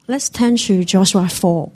Let's turn to Joshua 4.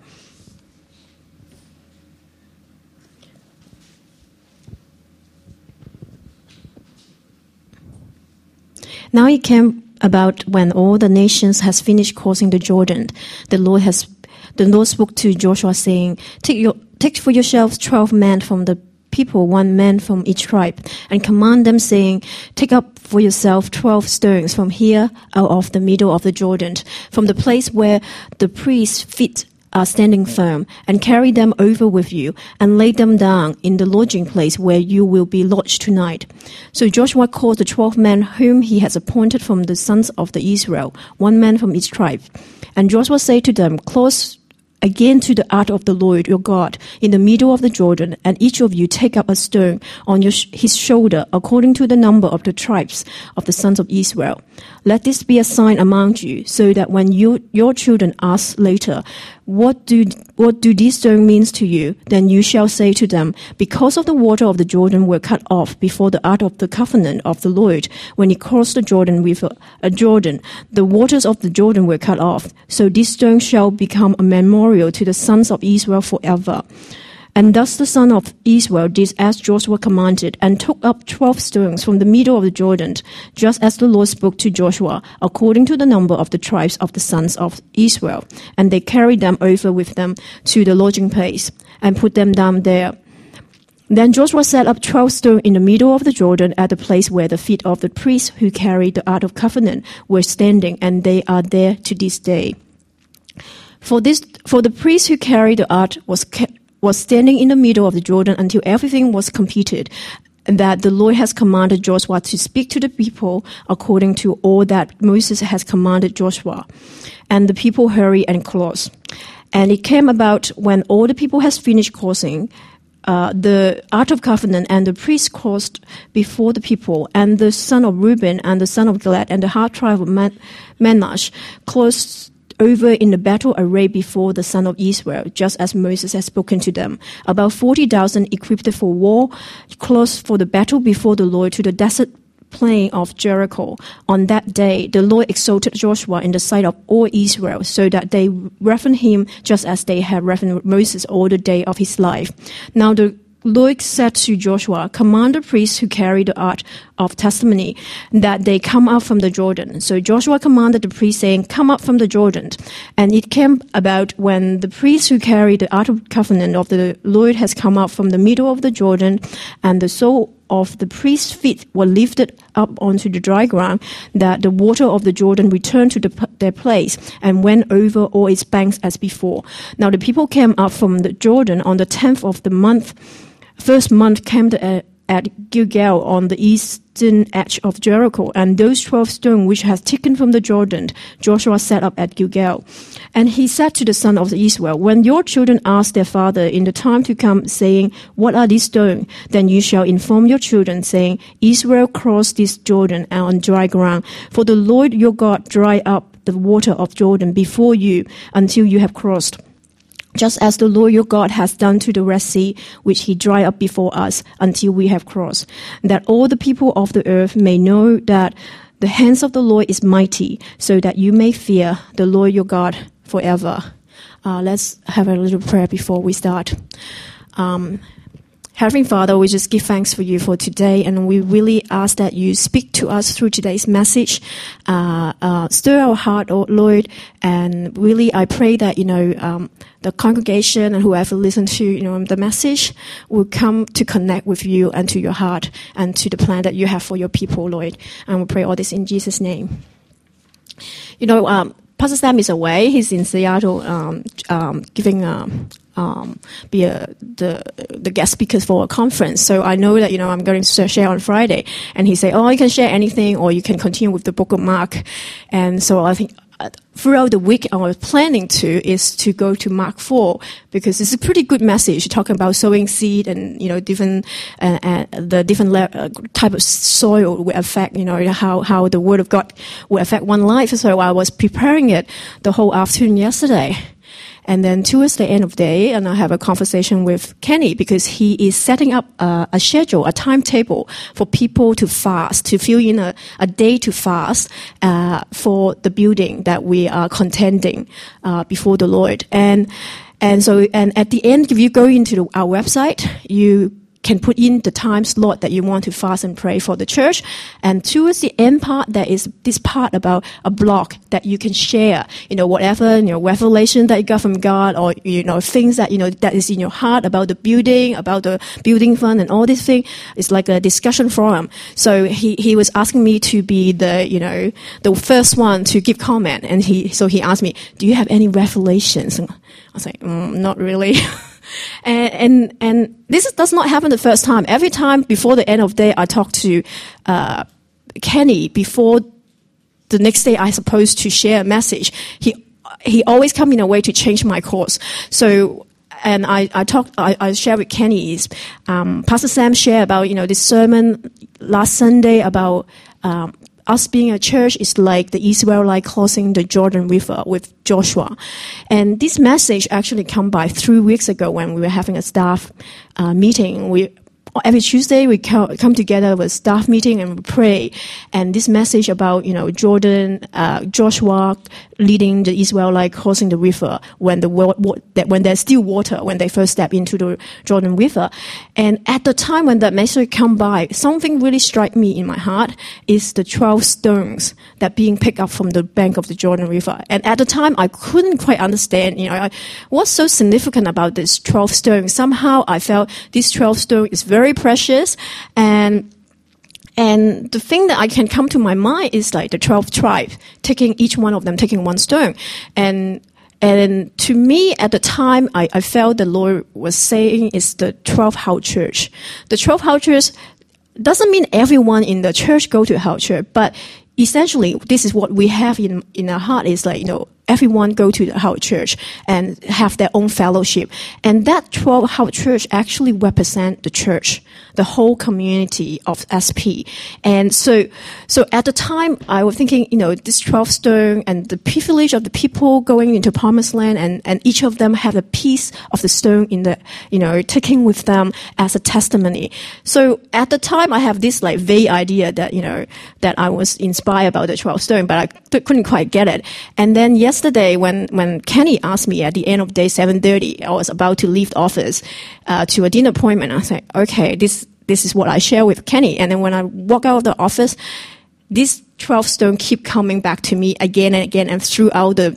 Now it came about when all the nations has finished crossing the Jordan, the Lord spoke to Joshua, saying, Take for yourselves 12 men from the people, 1 man from each tribe, and command them, saying, Take up for yourself 12 stones from here out of the middle of the Jordan, from the place where the priest's feet are standing firm, and carry them over with you, and lay them down in the lodging place where you will be lodged tonight. So Joshua called the 12 men whom he has appointed from the sons of the Israel, 1 man from each tribe. And Joshua said to them, Close again to the ark of the Lord your God in the middle of the Jordan, and each of you take up a stone on his shoulder according to the number of the tribes of the sons of Israel. Let this be a sign among you, so that when your children ask later, what do these stones mean to you? Then you shall say to them, Because of the water of the Jordan were cut off before the ark of the covenant of the Lord, when he crossed the Jordan with a Jordan, the waters of the Jordan were cut off. So this stone shall become a memorial to the sons of Israel forever. And thus the sons of Israel did as Joshua commanded, and took up 12 stones from the middle of the Jordan, just as the Lord spoke to Joshua, according to the number of the tribes of the sons of Israel. And they carried them over with them to the lodging place, and put them down there. Then Joshua set up 12 stones in the middle of the Jordan at the place where the feet of the priests who carried the ark of covenant were standing, and they are there to this day. For the priest who carried the ark was standing in the middle of the Jordan until everything was completed, and that the Lord has commanded Joshua to speak to the people according to all that Moses has commanded Joshua. And the people hurried and crossed. And it came about when all the people has finished crossing, the ark of covenant and the priest crossed before the people, and the son of Reuben and the son of Gad and the half tribe of Manasseh crossed over in the battle array before the son of Israel, just as Moses had spoken to them. About 40,000 equipped for war crossed for the battle before the Lord to the desert plain of Jericho. On that day, the Lord exalted Joshua in the sight of all Israel, so that they reverenced him just as they had reverenced Moses all the day of his life. Now the Lord said to Joshua, Command the priests who carry the ark of testimony, that they come up from the Jordan. So Joshua commanded the priests, saying, Come up from the Jordan. And it came about when the priests who carry the ark of covenant of the Lord has come up from the middle of the Jordan, and the sole of the priest's feet were lifted up onto the dry ground, that the water of the Jordan returned to their place and went over all its banks as before. Now the people came up from the Jordan on the 10th of the first month, camped at Gilgal on the eastern edge of Jericho, and those 12 stones which has taken from the Jordan, Joshua set up at Gilgal. And he said to the sons of Israel, When your children ask their father in the time to come, saying, What are these stones? Then you shall inform your children, saying, Israel crossed this Jordan on dry ground. For the Lord your God dried up the water of Jordan before you until you have crossed, just as the Lord your God has done to the Red Sea, which he dried up before us until we have crossed, that all the people of the earth may know that the hands of the Lord is mighty, so that you may fear the Lord your God forever. Let's have a little prayer before we start. Heavenly Father, we just give thanks for you for today, and we really ask that you speak to us through today's message, stir our heart, oh Lord, and really I pray that, the congregation and whoever listens to, the message will come to connect with you and to your heart and to the plan that you have for your people, Lord. And we pray all this in Jesus' name. Pastor Sam is away. He's in Seattle, giving the guest speakers for a conference. So I know that I'm going to share on Friday, and he said, you can share anything, or you can continue with the book of Mark. And so I think throughout the week I was planning to go to Mark 4, because it's a pretty good message talking about sowing seed and different type of soil will affect how the word of God will affect one life. So I was preparing it the whole afternoon yesterday. And then towards the end of the day, and I have a conversation with Kenny because he is setting up a schedule, a timetable for people to fast, to fill in a day to fast for the building that we are contending before the Lord. And at the end, if you go into our website, you can put in the time slot that you want to fast and pray for the church. And towards the end part, there is this part about a blog that you can share, whatever, revelation that you got from God, or, things that, that is in your heart about the building fund and all these things. It's like a discussion forum. So he was asking me to be the first one to give comment. And he asked me, do you have any revelations? And I was like, not really. And this does not happen the first time. Every time before the end of the day, I talk to Kenny before the next day I'm supposed to share a message. He always come in a way to change my course. So, and I share with Kenny is Pastor Sam shared about this sermon last Sunday about us being a church is like the Israelites crossing the Jordan River with Joshua. And this message actually come by 3 weeks ago when we were having a staff meeting. Every Tuesday we come together with staff meeting and we pray. And this message about, Jordan, Joshua leading the Israelites crossing the river when there's still water, when they first step into the Jordan River. And at the time when that message come by, something really struck me in my heart is the 12 stones that being picked up from the bank of the Jordan River. And at the time I couldn't quite understand, what's so significant about this 12 stones. Somehow I felt this 12 stone is very precious, and the thing that I can come to my mind is like the 12 tribes, each one of them taking one stone. And to me, at the time, I felt the Lord was saying it's the 12 house church. The 12 house church doesn't mean everyone in the church go to house church, but essentially, this is what we have in our heart is like, everyone go to the house church and have their own fellowship. And that 12 house church actually represent the church, the whole community of SP. And so at the time, I was thinking, this 12 stone and the privilege of the people going into promised land and each of them have a piece of the stone in the, taking with them as a testimony. So at the time, I have this like vague idea that, that I was inspired about the 12 stone, but I couldn't quite get it. And then yesterday, when Kenny asked me at the end of day 7:30, I was about to leave the office to a dinner appointment. I said, okay, this is what I share with Kenny. And then when I walk out of the office, this 12 stone keep coming back to me again and again and throughout the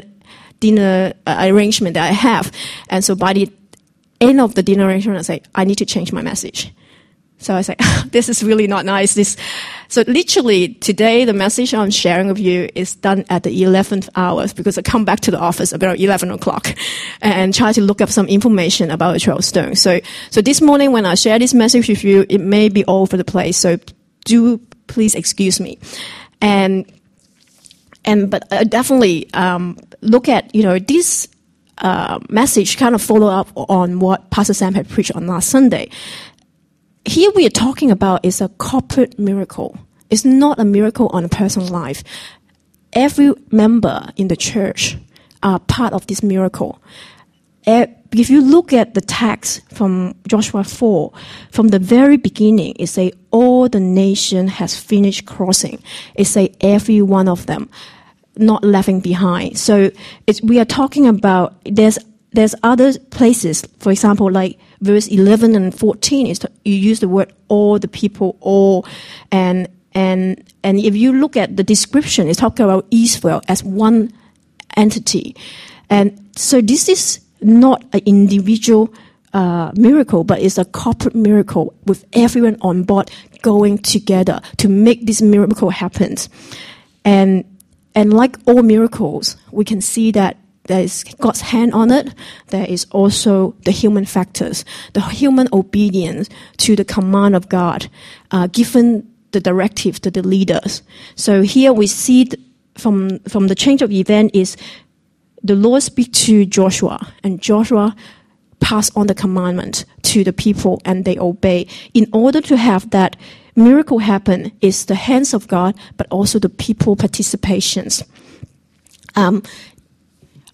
dinner arrangement that I have. And so by the end of the dinner arrangement, I say, I need to change my message. So I was like, this is really not nice. So literally today, the message I'm sharing with you is done at the 11th hour because I come back to the office about 11 o'clock and try to look up some information about the 12 stones. So this morning when I share this message with you, it may be all over the place. So do please excuse me. But I definitely, look at, this, message kind of follow up on what Pastor Sam had preached on last Sunday. Here we are talking about is a corporate miracle. It's not a miracle on a personal life. Every member in the church are part of this miracle. If you look at the text from Joshua 4, from the very beginning, it say all the nation has finished crossing. It say every one of them, not leaving behind. So we are talking about there's other places, for example, like verse 11 and 14 you use the word all the people, all, and if you look at the description, it's talking about Israel as one entity. And so this is not an individual miracle, but it's a corporate miracle with everyone on board going together to make this miracle happen. And like all miracles, we can see that there is God's hand on it. There is also the human factors, the human obedience to the command of God, given the directive to the leaders. So here we see from the change of event is the Lord speak to Joshua, and Joshua pass on the commandment to the people, and they obey. In order to have that miracle happen, is the hands of God, but also the people participations.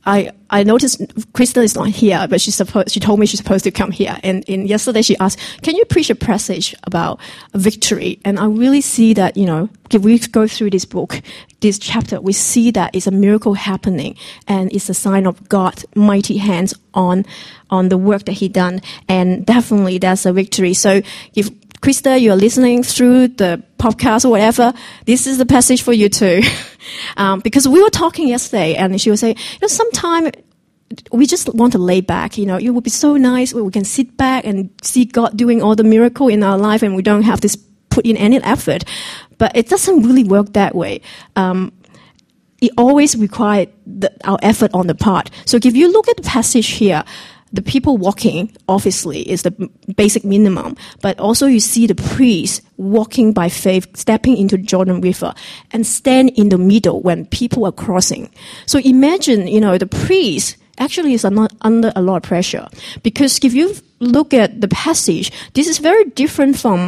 I noticed Krista is not here, but she told me she's supposed to come here. And yesterday she asked, can you preach a passage about victory? And I really see that, if we go through this book, this chapter, we see that it's a miracle happening, and it's a sign of God's mighty hands on the work that He done. And definitely that's a victory. So if Krista, you're listening through the podcast or whatever, this is the passage for you too. Because we were talking yesterday, and she was saying, sometimes we just want to lay back. It would be so nice when we can sit back and see God doing all the miracle in our life, and we don't have to put in any effort. But it doesn't really work that way. It always requires our effort on the part. So if you look at the passage here, the people walking, obviously, is the basic minimum. But also you see the priests walking by faith, stepping into the Jordan River, and stand in the middle when people are crossing. So imagine, the priest actually is not under a lot of pressure. Because if you look at the passage, this is very different from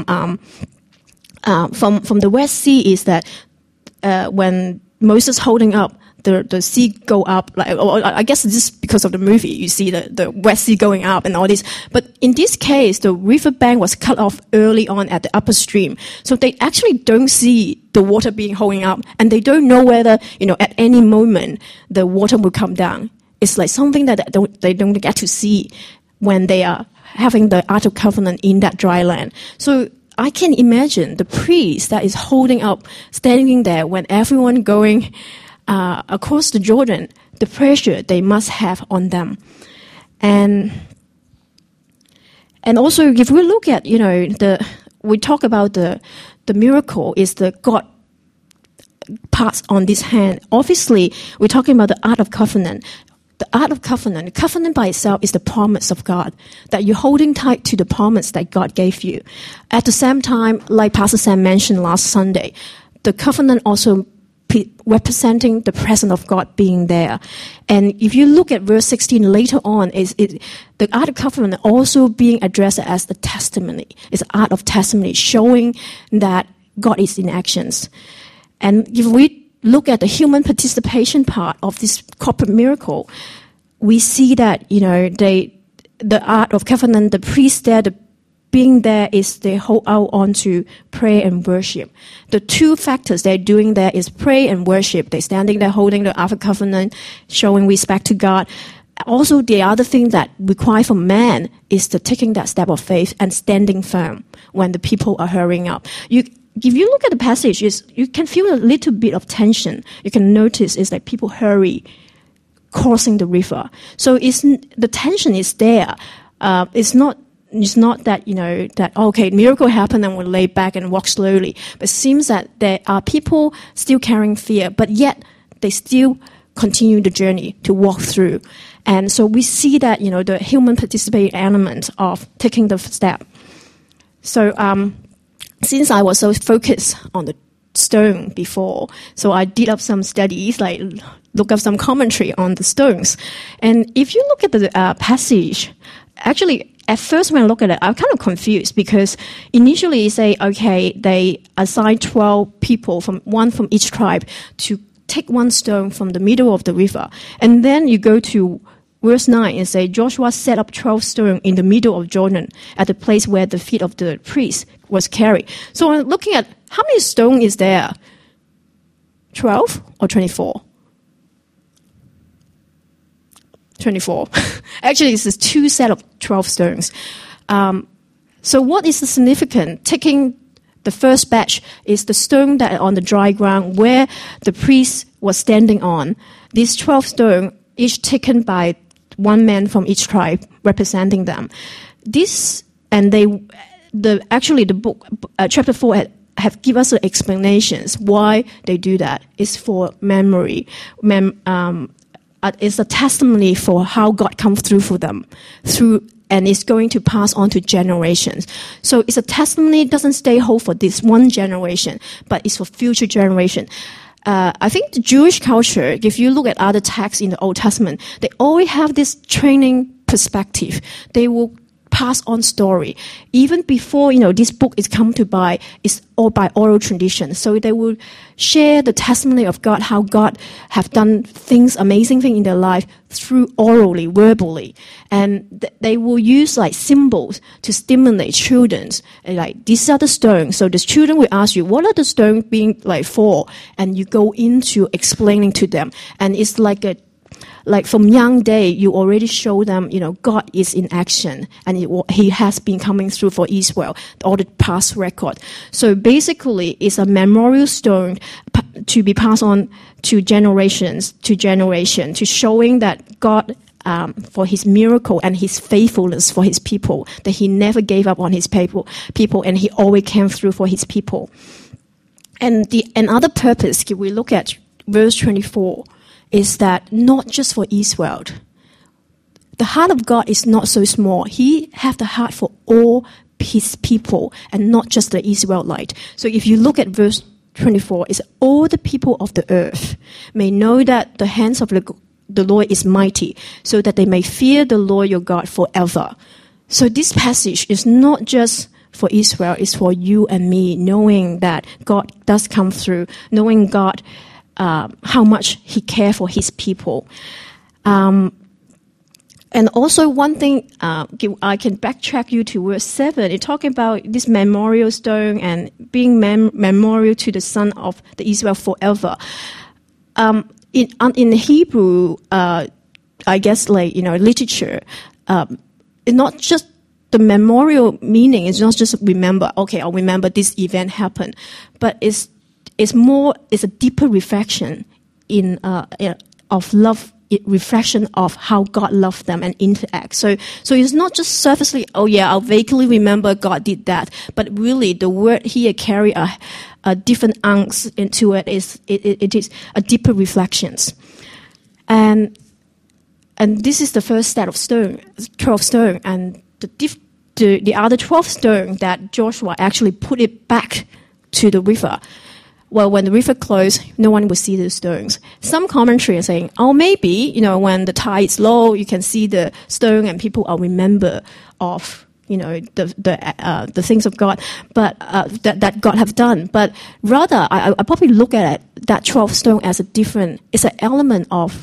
the Red Sea, is that when Moses holding up the sea go up, I guess this is because of the movie. You see the Red Sea going up and all this. But in this case, the riverbank was cut off early on at the upper stream. So they actually don't see the water being holding up, and they don't know whether, at any moment the water will come down. It's like something that they don't get to see when they are having the Ark of Covenant in that dry land. So I can imagine the priest that is holding up, standing there when everyone going across the Jordan, the pressure they must have on them. And also, if we look at, we talk about the miracle is the God parts on this hand. Obviously, we're talking about the Ark of Covenant. The Ark of Covenant, covenant by itself is the promise of God, that you're holding tight to the promise that God gave you. At the same time, like Pastor Sam mentioned last Sunday, the covenant also representing the presence of God being there. And if you look at verse 16 later on, the Ark of Covenant also being addressed as the testimony. It's an art of testimony, showing that God is in actions. And if we look at the human participation part of this corporate miracle, we see that, the Ark of Covenant, the priest there, being there is they hold out on to pray and worship. The two factors they're doing there is pray and worship. They're standing there holding the Ark of Covenant, showing respect to God. Also, the other thing that required from man is the taking that step of faith and standing firm when the people are hurrying up. If you look at the passage, you can feel a little bit of tension. You can notice it's like people hurry crossing the river. So the tension is there. It's not that, that, okay, miracle happened and we'll lay back and walk slowly. But it seems that there are people still carrying fear, but yet they still continue the journey to walk through. And so we see that, the human participating element of taking the step. So, since I was so focused on the stone before, so I did up some studies, like look up some commentary on the stones. And if you look at the passage, actually, at first when I look at it, I'm kind of confused because initially you say, okay, they assign 12 people, one from each tribe, to take one stone from the middle of the river. And then you go to verse 9 and say, Joshua set up 12 stones in the middle of Jordan at the place where the feet of the priest was carried. So I'm looking at how many stones is there? 12 or 24? 24. Actually, it's two set of 12 stones. So what is the significance? Taking the first batch is the stone that are on the dry ground where the priest was standing on. These 12 stones, each taken by one man from each tribe, representing them. This, and the book, chapter 4 have given us the explanations why they do that. It's for memory. It's a testimony for how God comes through for them, and it's going to pass on to generations. So it's a testimony. It doesn't stay whole for this one generation, but it's for future generation. I think the Jewish culture, if you look at other texts in the Old Testament, they always have this training perspective. They will pass on story. Even before, this book is come to by, it's all by oral tradition. So they will share the testimony of God, how God have done amazing things in their life through orally, verbally. And they will use like symbols to stimulate children. Like, these are the stones. So the children will ask you, what are the stones being like for? And you go into explaining to them. And it's like from young day, you already show them, God is in action, and He has been coming through for Israel, all the past record. So basically, it's a memorial stone to be passed on to generation, to showing that God, for His miracle and His faithfulness for His people, that He never gave up on His people, and He always came through for His people. And another purpose, if we look at verse 24, is that not just for Israel. The heart of God is not so small. He has the heart for all His people and not just the Israelite. So if you look at verse 24, it's all the people of the earth may know that the hands of the Lord is mighty, so that they may fear the Lord your God forever. So this passage is not just for Israel, it's for you and me, knowing that God does come through, knowing God, how much He cares for His people. And also one thing, I can backtrack you to verse 7. It's talking about this memorial stone and being memorial to the son of the Israel forever. In Hebrew, I guess literature, it's not just the memorial meaning is not just remember, okay, I'll remember this event happened, but it's a deeper reflection of love, reflection of how God loved them and interact. So it's not just surfacely, oh yeah, I'll vaguely remember God did that, but really the word here carry a different angst into it. It is a deeper reflections. And this is the first set of 12 stone, and the other 12 stone that Joshua actually put it back to the river. Well, when the river closed, no one would see the stones. Some commentary are saying, oh, maybe, when the tide is low, you can see the stone and people will remember of, the things of God, but that God have done. But rather, I probably look at it, that 12 stone as it's an element of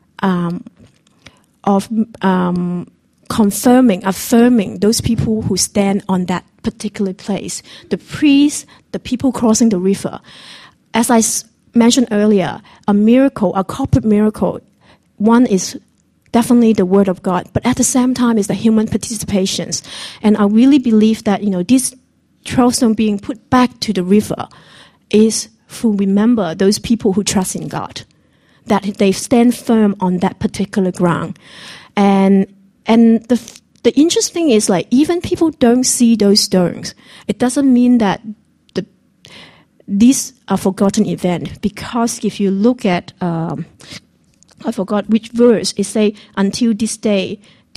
affirming those people who stand on that particular place. The priests, the people crossing the river. As I mentioned earlier, a miracle, a corporate miracle, one is definitely the word of God, but at the same time is the human participations. And I really believe that, this 12 stone being put back to the river is to remember those people who trust in God, that they stand firm on that particular ground. And the interesting is, even people don't see those stones, it doesn't mean that these are forgotten event, because if you look at, I forgot which verse, it say, until this day,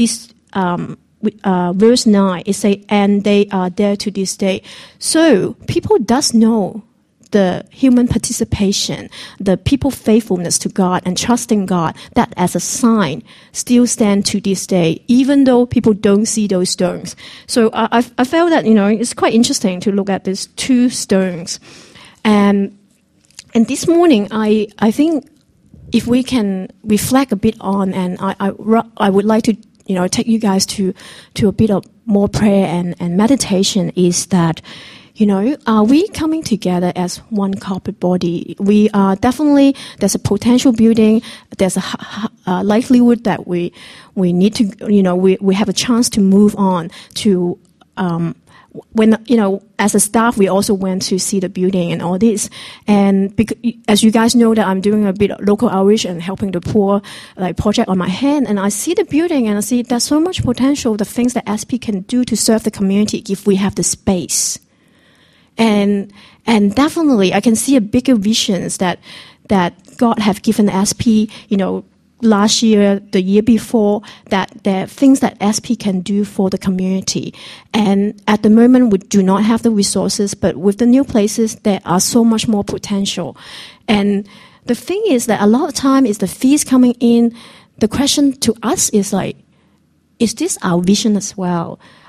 verse 9, it say, and they are there to this day. So people does know the human participation, the people faithfulness to God and trusting God, that as a sign still stand to this day, even though people don't see those stones. So I felt that, it's quite interesting to look at these two stones. And this morning, I think if we can reflect a bit on, and I would like to, take you guys to a bit of more prayer and meditation, is that, are we coming together as one corporate body? We are definitely, there's a potential building, there's a likelihood that we need to, we have a chance to move on to, when, as a staff, we also went to see the building and all this. And as you guys know that I'm doing a bit of local outreach and helping the poor, project on my hand. And I see the building and I see there's so much potential, the things that SP can do to serve the community if we have the space. And definitely I can see a bigger visions that God have given SP, last year, the year before, that there are things that SP can do for the community. And at the moment, we do not have the resources, but with the new places, there are so much more potential. And the thing is that a lot of time is the fees coming in. The question to us is is this our vision as well?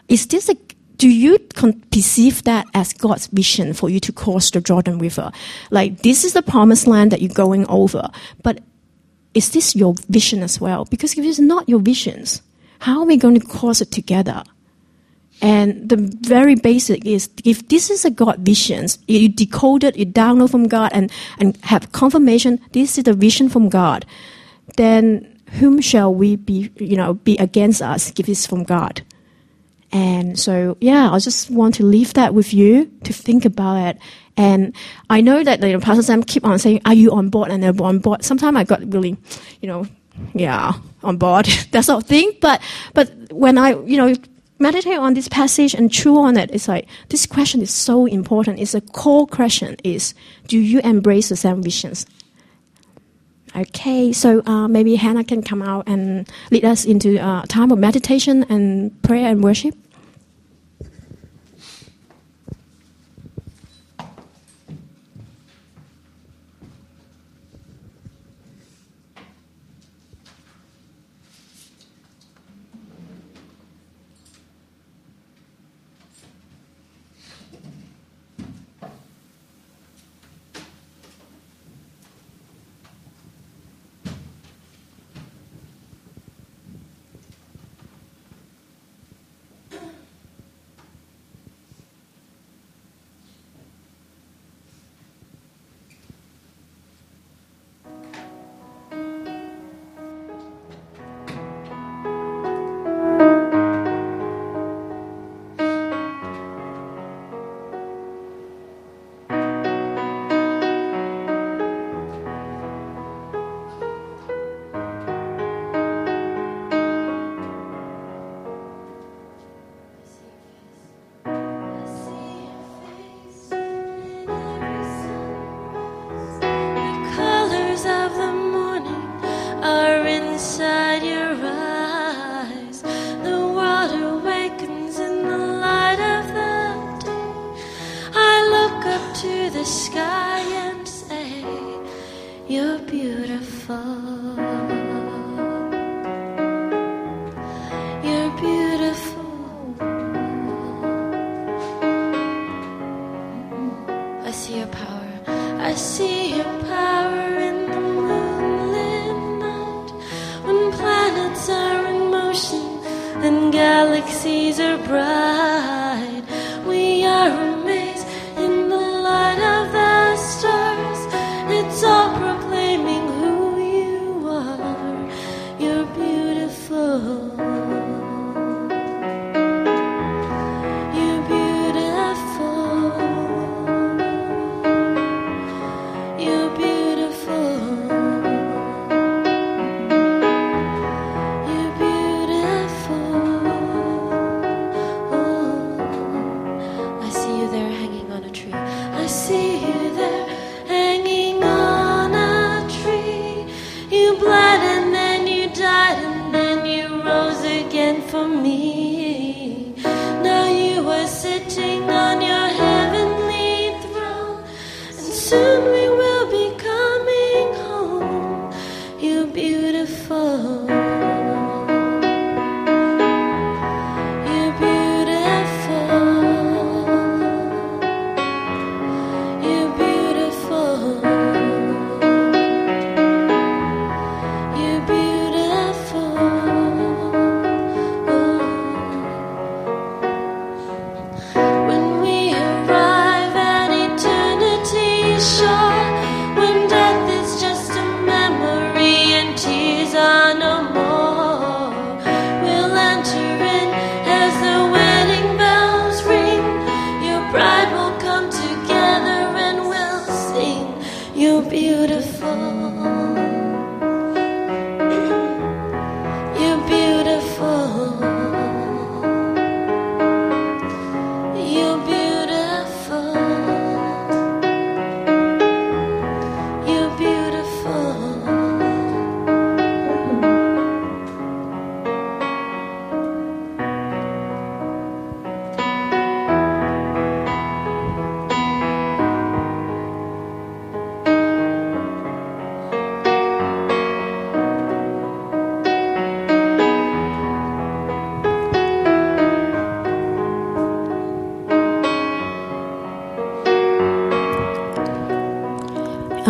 do you perceive that as God's vision for you to cross the Jordan River? Like, this is the promised land that you're going over, but is this your vision as well? Because if it's not your visions, how are we going to cross it together? And the very basic is, if this is a God vision, you decode it, you download from God and have confirmation, this is the vision from God, then whom shall we be against us if it's from God? And so, I just want to leave that with you to think about it. And I know that Pastor Sam keep on saying, are you on board? And they're on board. Sometimes I got really, on board, that sort of thing. But when I, meditate on this passage and chew on it, it's like, this question is so important. It's a core question is, do you embrace the same visions? Okay, so maybe Hannah can come out and lead us into a time of meditation and prayer and worship.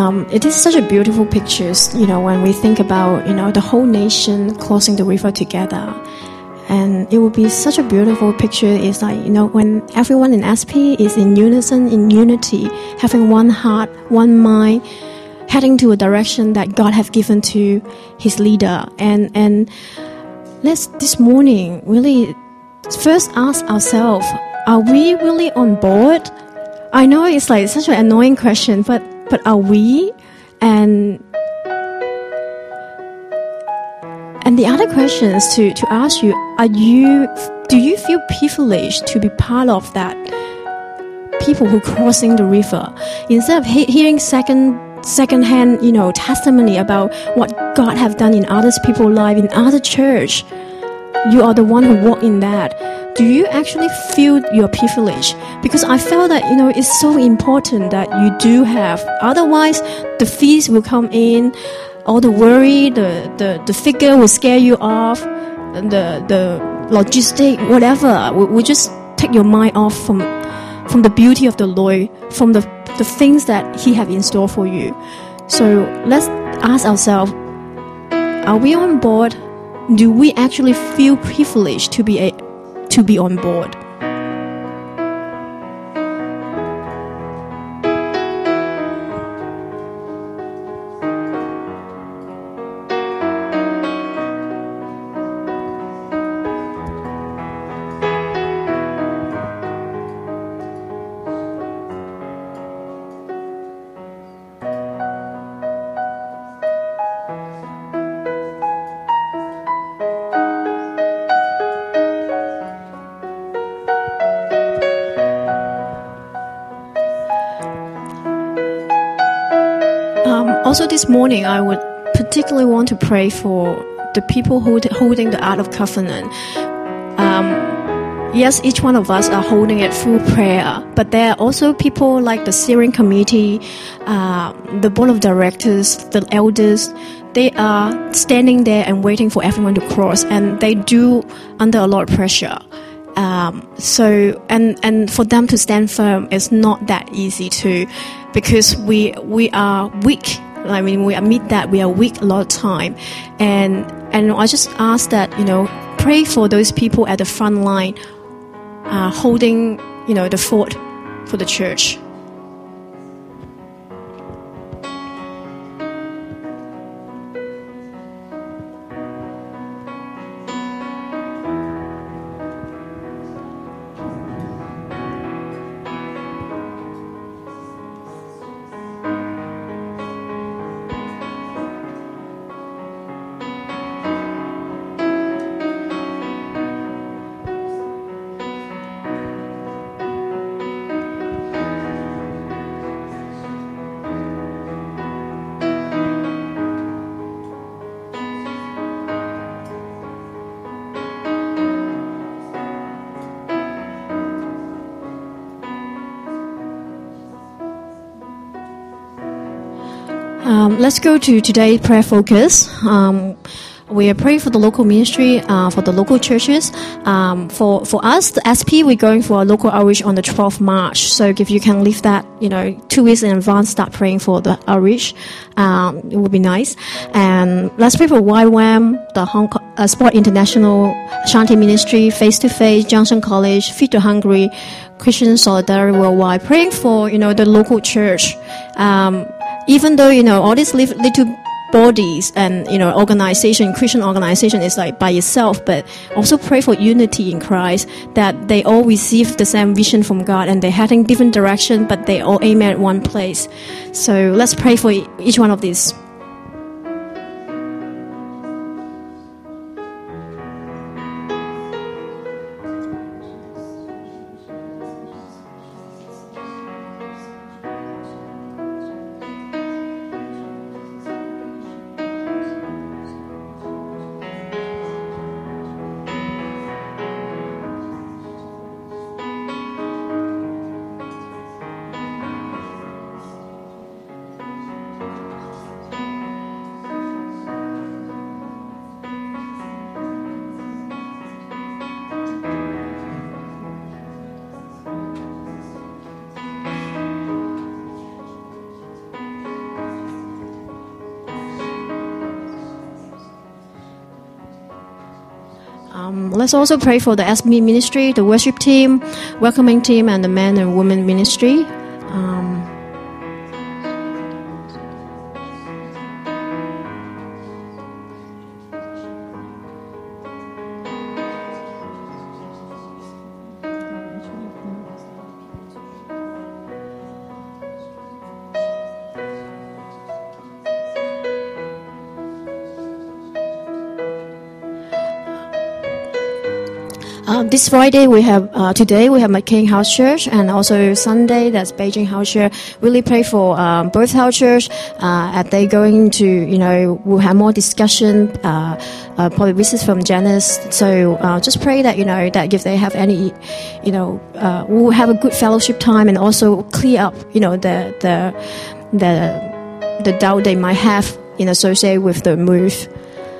It is such a beautiful picture, when we think about, the whole nation crossing the river together. And it will be such a beautiful picture. It's like, when everyone in SP is in unison, in unity, having one heart, one mind, heading to a direction that God have given to His leader. And let's this morning really first ask ourselves, are we really on board? I know it's like such an annoying question, but are we? And the other question is to ask you, do you feel privileged to be part of that people who crossing the river? Instead of hearing second-hand, testimony about what God have done in other people's life, in other church, you are the one who walk in that. Do you actually feel your privilege? Because I felt that, it's so important that you do have. Otherwise, the fees will come in, all the worry, the figure will scare you off, the logistic, whatever, will just take your mind off from the beauty of the Lord, from the things that He have in store for you. So let's ask ourselves, are we on board? Do we actually feel privileged to be on board? Also this morning, I would particularly want to pray for the people holding the Ark of Covenant. Yes, each one of us are holding it through prayer, but there are also people like the steering committee, the board of directors, the elders. They are standing there and waiting for everyone to cross, and they do under a lot of pressure. So for them to stand firm is not that easy too, because we are weak. I mean, we admit that we are weak a lot of time, and I just ask that pray for those people at the front line, holding the fort for the church. Let's go to today's prayer focus. We are praying for the local ministry, for the local churches. For us, the SP, we're going for a local outreach on the 12th March. So if you can leave that, 2 weeks in advance, start praying for the outreach. It would be nice. And let's pray for YWAM, the Hong Kong, Sport International, Shanti Ministry, Face to Face, Junction College, Feed to Hungry, Christian Solidarity Worldwide. Praying for, the local church. Even though, all these little bodies and, organization, Christian organization is like by itself, but also pray for unity in Christ, that they all receive the same vision from God and they're heading different direction, but they all aim at one place. So let's pray for each one of these. Let's also pray for the SB ministry, the worship team, welcoming team, and the men and women ministry. This Friday today we have McCain House Church, and also Sunday that's Beijing House Church. Really pray for both house church. They going to we'll have more discussion. Probably visits from Janice. So just pray that that if they have any, we'll have a good fellowship time and also clear up the doubt they might have associated with the move.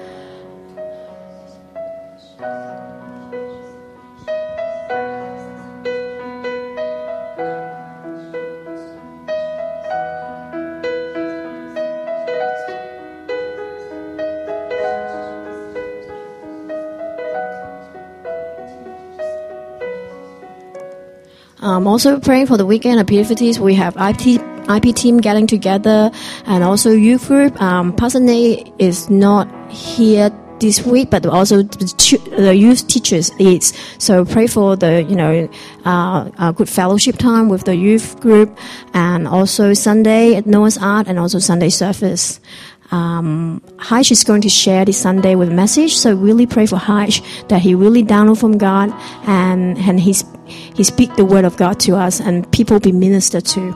Also praying for the weekend activities. We have IP team getting together, and also youth group. Pastor Nate is not here this week, but also the youth teachers is. So pray for the good fellowship time with the youth group, and also Sunday at Noah's Ark, and also Sunday service. Haj is going to share this Sunday with a message, so really pray for Haj that he really download from God and he speak the word of God to us and people be ministered to.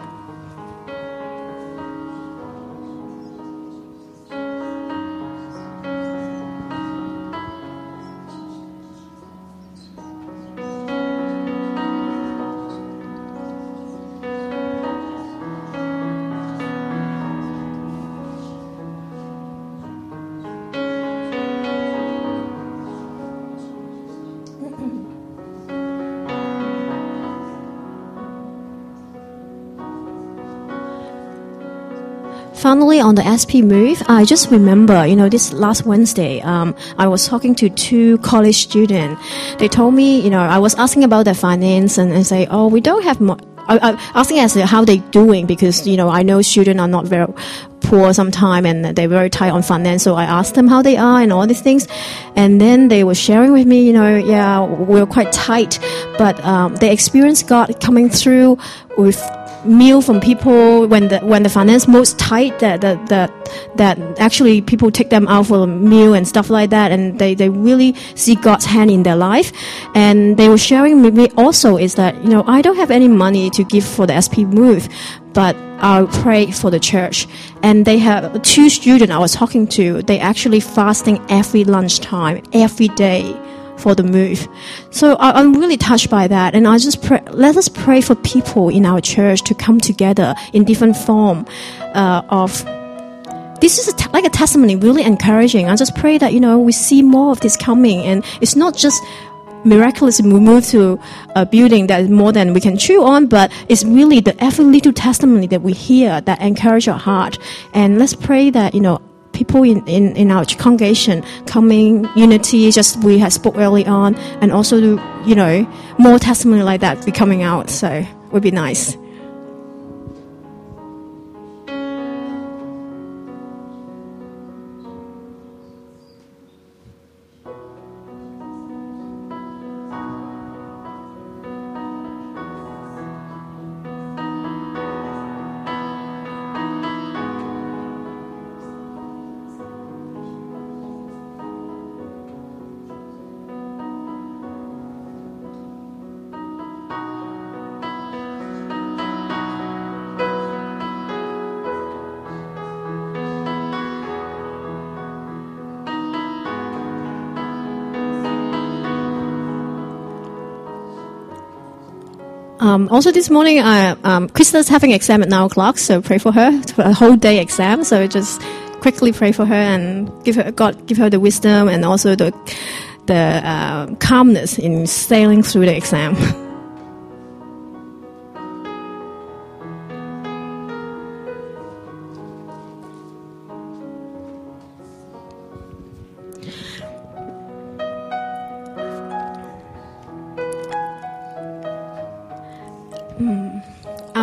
Finally, on the SP move, I just remember, this last Wednesday, I was talking to 2 college students. They told me, I was asking about their finance and say, oh, we don't have much. Asking as to how they doing because, I know students are not very poor sometimes and they're very tight on finance. So I asked them how they are and all these things. And then they were sharing with me, we're quite tight, but they experienced God coming through with meal from people when the finance most tight that actually people take them out for a meal and stuff like that, and they really see God's hand in their life. And they were sharing with me also is that I don't have any money to give for the SP move, but I'll pray for the church. And they have 2 students I was talking to, they actually fasting every lunchtime every day for the move. So I'm really touched by that, and I just pray, let us pray for people in our church to come together in different form of. This is like a testimony, really encouraging. I just pray that we see more of this coming, and it's not just miraculous we move to a building that is more than we can chew on, but it's really the every little testimony that we hear that encourage our heart. And let's pray that people in our congregation coming unity, just we had spoke early on, and also more testimony like that be coming out, so it would be nice. Also this morning, Krista's having exam at 9 o'clock, so pray for her for a whole day exam. So just quickly pray for her and give her the wisdom and also the calmness in sailing through the exam.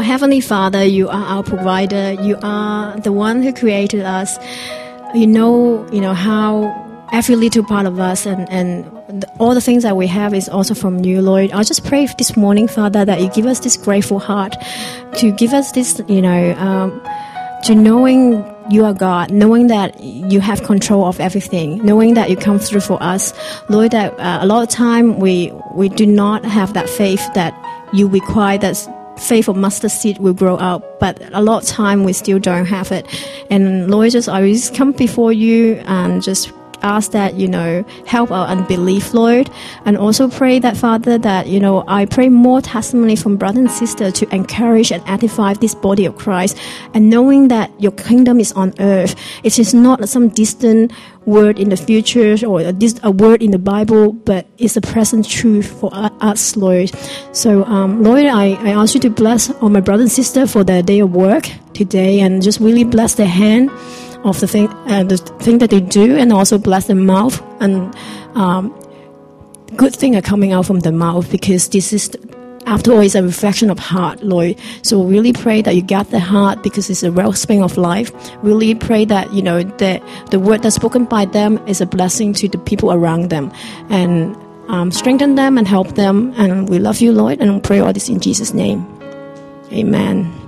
Our Heavenly Father, you are our provider. You are the one who created us. You know how every little part of us and all the things that we have is also from you, Lord. I just pray this morning, Father, that you give us this grateful heart to give us this, to knowing you are God, knowing that you have control of everything, knowing that you come through for us. Lord, that a lot of time we do not have that faith that you require, that faith of mustard seed will grow up, but a lot of time we still don't have it. And Lord, I just come before you and just ask that, help our unbelief, Lord. And also pray that, Father, that, I pray more testimony from brother and sister to encourage and edify this body of Christ. And knowing that your kingdom is on earth. It is not some distant word in the future or a word in the Bible, but it's a present truth for us, Lord. So, Lord, I ask you to bless all my brother and sister for their day of work today, and just really bless their hand of the thing that they do, and also bless their mouth, and good things are coming out from the mouth, because this is, after all, is a reflection of heart, Lord. So really pray that you guard the heart, because it's a wellspring of life. Really pray that the word that's spoken by them is a blessing to the people around them, and strengthen them and help them. And we love you, Lord, and we pray all this in Jesus' name. Amen.